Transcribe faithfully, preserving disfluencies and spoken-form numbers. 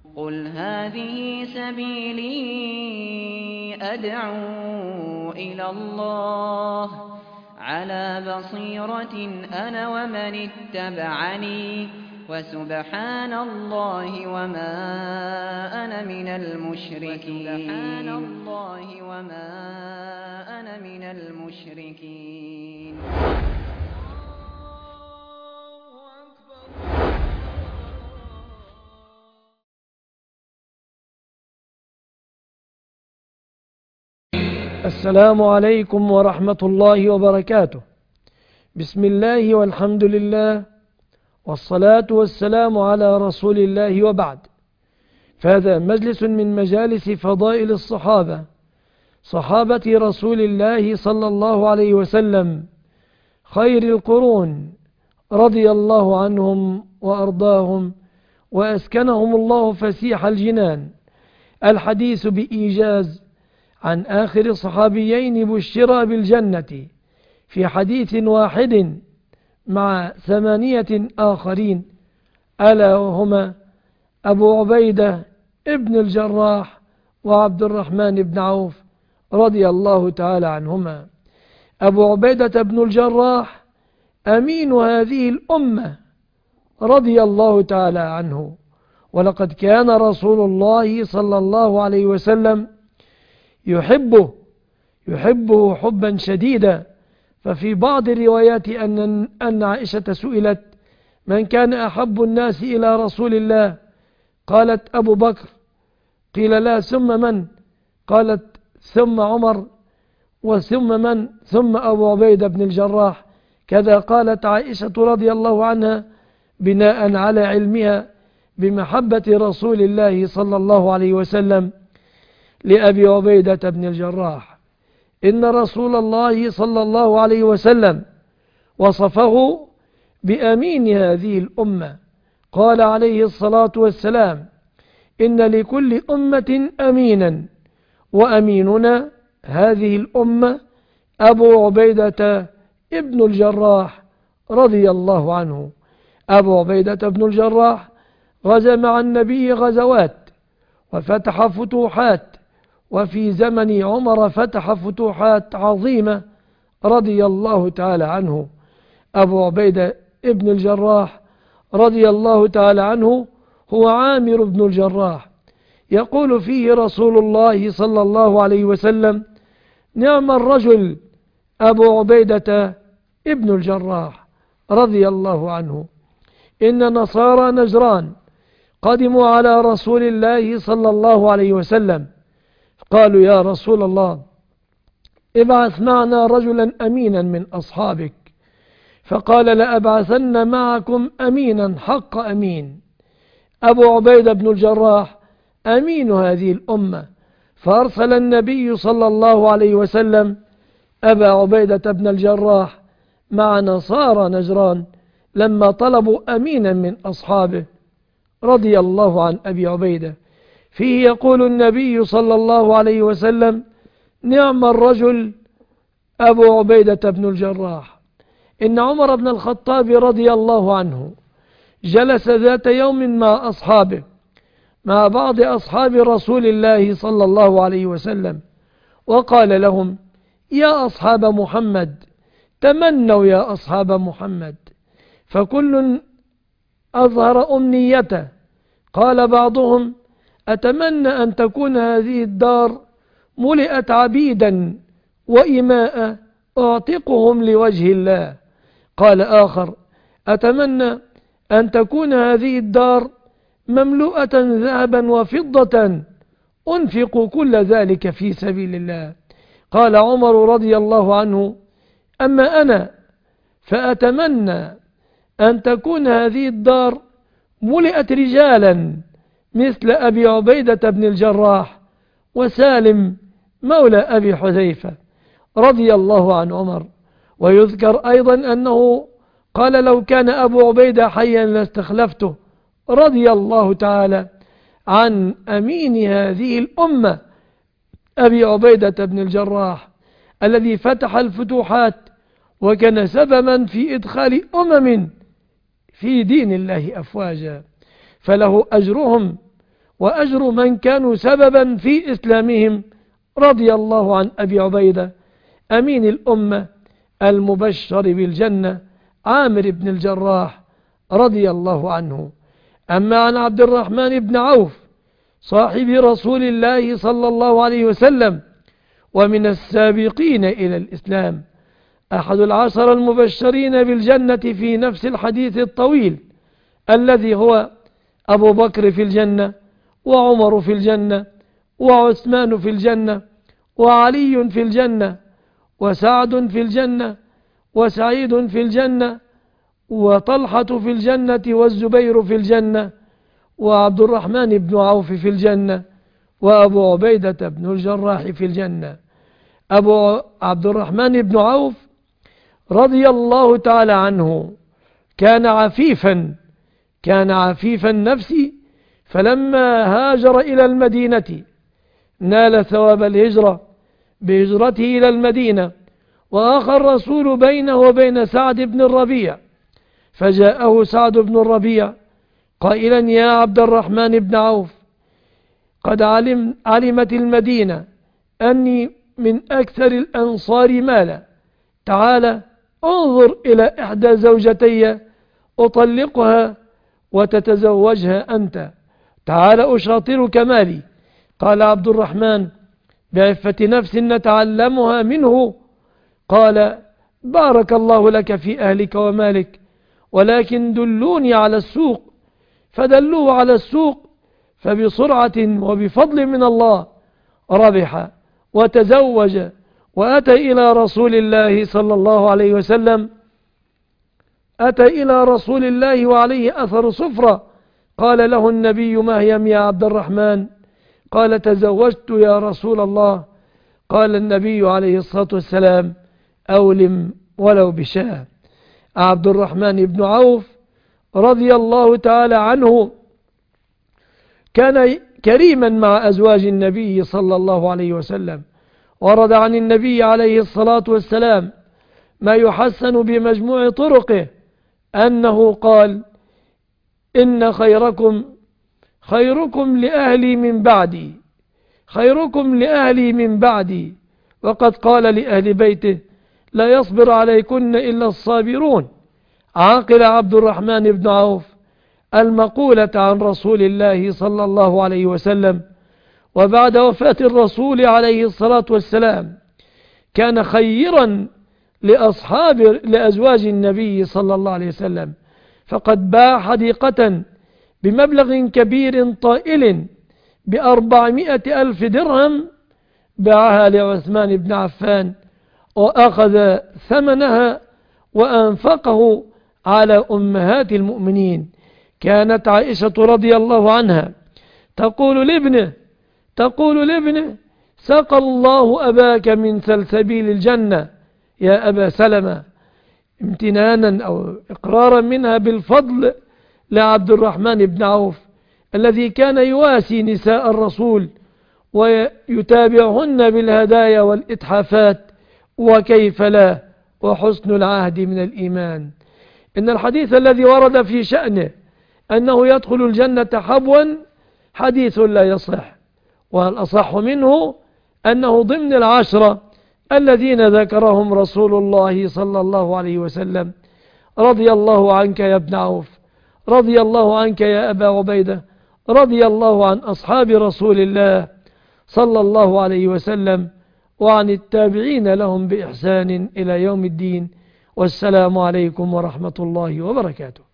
قل هذه سبيلي أدعو إلى الله على بصيرة أنا ومن اتبعني وسبحان الله وما أنا من المشركين وسبحان الله وما أنا من المشركين. السلام عليكم ورحمة الله وبركاته. بسم الله والحمد لله والصلاة والسلام على رسول الله وبعد. فهذا مجلس من مجالس فضائل الصحابة، صحابة رسول الله صلى الله عليه وسلم، خير القرون، رضي الله عنهم وأرضاهم وأسكنهم الله فسيح الجنان. الحديث بإيجاز عن آخر صحابيين بشرا بالجنة في حديث واحد مع ثمانية آخرين، ألا وهما أبو عبيدة ابن الجراح وعبد الرحمن بن عوف رضي الله تعالى عنهما. أبو عبيدة بن الجراح أمين هذه الأمة رضي الله تعالى عنه، ولقد كان رسول الله صلى الله عليه وسلم يحبه يحبه حبا شديدا. ففي بعض الروايات أن أن عائشة سئلت من كان أحب الناس إلى رسول الله، قالت أبو بكر، قيل لا ثم من؟ قالت ثم عمر، وثم من؟ ثم أبو عبيدة بن الجراح. كذا قالت عائشة رضي الله عنها بناء على علمها بمحبة رسول الله صلى الله عليه وسلم لأبي عبيدة بن الجراح. إن رسول الله صلى الله عليه وسلم وصفه بأمين هذه الأمة، قال عليه الصلاة والسلام إن لكل أمة أمينا، وأميننا هذه الأمة أبو عبيدة ابن الجراح رضي الله عنه. أبو عبيدة بن الجراح غزا مع النبي غزوات وفتح فتوحات، وفي زمن عمر فتح فتوحات عظيمة رضي الله تعالى عنه. أبو عبيدة ابن الجراح رضي الله تعالى عنه هو عامر بن الجراح. يقول فيه رسول الله صلى الله عليه وسلم نعم الرجل أبو عبيدة ابن الجراح رضي الله عنه. إن نصارى نجران قدموا على رسول الله صلى الله عليه وسلم، قالوا يا رسول الله ابعث معنا رجلا أمينا من أصحابك، فقال لأبعثن معكم أمينا حق أمين. أبو عبيدة بن الجراح أمين هذه الأمة، فأرسل النبي صلى الله عليه وسلم أبا عبيدة بن الجراح مع نصارى نجران لما طلبوا أمينا من أصحابه رضي الله عن أبي عبيدة. فيه يقول النبي صلى الله عليه وسلم نعم الرجل أبو عبيدة بن الجراح. إن عمر بن الخطاب رضي الله عنه جلس ذات يوم مع أصحابه، مع بعض أصحاب رسول الله صلى الله عليه وسلم، وقال لهم يا أصحاب محمد تمنوا يا أصحاب محمد، فكل أظهر أمنيته. قال بعضهم أتمنى أن تكون هذه الدار ملئت عبيدا وإماء أعتقهم لوجه الله. قال آخر أتمنى أن تكون هذه الدار مملوءة ذهبا وفضة أنفق كل ذلك في سبيل الله. قال عمر رضي الله عنه أما أنا فأتمنى أن تكون هذه الدار ملئت رجالا مثل أبي عبيدة بن الجراح وسالم مولى أبي حذيفة رضي الله عن عمر. ويذكر أيضا أنه قال لو كان أبو عبيدة حيا لاستخلفته رضي الله تعالى عن أمين هذه الأمة أبي عبيدة بن الجراح الذي فتح الفتوحات وكان سببا في إدخال أمم في دين الله أفواجا، فله أجرهم وأجر من كانوا سببا في إسلامهم. رضي الله عن أبي عبيدة أمين الأمة المبشر بالجنة عامر بن الجراح رضي الله عنه. أما عن عبد الرحمن بن عوف صاحب رسول الله صلى الله عليه وسلم ومن السابقين إلى الإسلام، أحد العشر المبشرين بالجنة في نفس الحديث الطويل الذي هو أبو بكر في الجنة، وعمر في الجنة، وعثمان في الجنة، وعلي في الجنة، وسعد في الجنة، وسعيد في الجنة، وطلحة في الجنة، والزبير في الجنة، وعبد الرحمن بن عوف في الجنة، وأبو عبيدة بن الجراح في الجنة. أبو عبد الرحمن بن عوف رضي الله تعالى عنه كان عفيفا كان عفيف النفس، فلما هاجر إلى المدينة نال ثواب الهجرة بهجرته إلى المدينة، وآخى الرسول بينه وبين سعد بن الربيع، فجاءه سعد بن الربيع قائلا: يا عبد الرحمن بن عوف، قد علم علمت المدينة أني من أكثر الأنصار مالا، تعال انظر إلى إحدى زوجتي أطلقها وتتزوجها أنت، تعال أشاطرك مالي. قال عبد الرحمن بعفة نفس نتعلمها منه، قال: بارك الله لك في أهلك ومالك، ولكن دلوني على السوق. فدلوه على السوق، فبسرعة وبفضل من الله ربح وتزوج، وأتى إلى رسول الله صلى الله عليه وسلم أتى إلى رسول الله وعليه أثر صفرة. قال له النبي: ما هي يا عبد الرحمن؟ قال: تزوجت يا رسول الله. قال النبي عليه الصلاة والسلام: أولم ولو بشاة. عبد الرحمن بن عوف رضي الله تعالى عنه كان كريما مع أزواج النبي صلى الله عليه وسلم. ورد عن النبي عليه الصلاة والسلام ما يحسن بمجموع طرقه أنه قال: إن خيركم خيركم لأهلي من بعدي خيركم لأهلي من بعدي وقد قال لأهل بيته: لا يصبر عليكن إلا الصابرون. عاقل عبد الرحمن بن عوف المقولة عن رسول الله صلى الله عليه وسلم، وبعد وفاة الرسول عليه الصلاة والسلام كان خيرا لأصحاب لأزواج النبي صلى الله عليه وسلم، فقد باع حديقة بمبلغ كبير طائل بأربعمائة ألف درهم، باعها لعثمان بن عفان وأخذ ثمنها وأنفقه على أمهات المؤمنين. كانت عائشة رضي الله عنها تقول لابنه تقول لابنه سقى الله أباك من سلسبيل الجنة يا أبا سلمة، امتنانا أو إقرارا منها بالفضل لعبد الرحمن بن عوف الذي كان يواسي نساء الرسول ويتابعهن بالهدايا والإتحافات، وكيف لا، وحسن العهد من الإيمان. إن الحديث الذي ورد في شأنه أنه يدخل الجنة حبوا حديث لا يصح، والأصح منه أنه ضمن العشرة الذين ذكرهم رسول الله صلى الله عليه وسلم. رضي الله عنك يا ابن عوف، رضي الله عنك يا أبا عبيدة، رضي الله عن أصحاب رسول الله صلى الله عليه وسلم وعن التابعين لهم بإحسان إلى يوم الدين. والسلام عليكم ورحمة الله وبركاته.